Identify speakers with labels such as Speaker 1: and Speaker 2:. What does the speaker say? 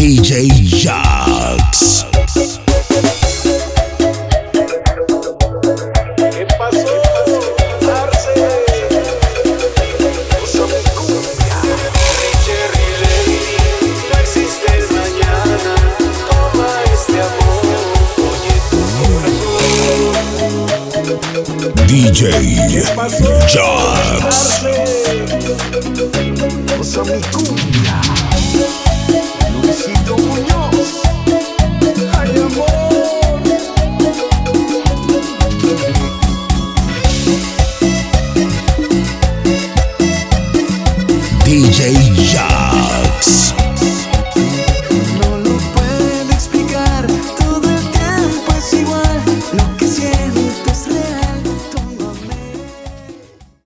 Speaker 1: DJ Jax.
Speaker 2: ¿Qué pasó, Arce? Usa mi cumbia. Cherry Lady, no existe el mañana. Toma este amor, oye tu corazón.
Speaker 1: DJ
Speaker 2: ¿Qué pasó,
Speaker 1: Jax.
Speaker 2: Arce? Usa mi cumbia.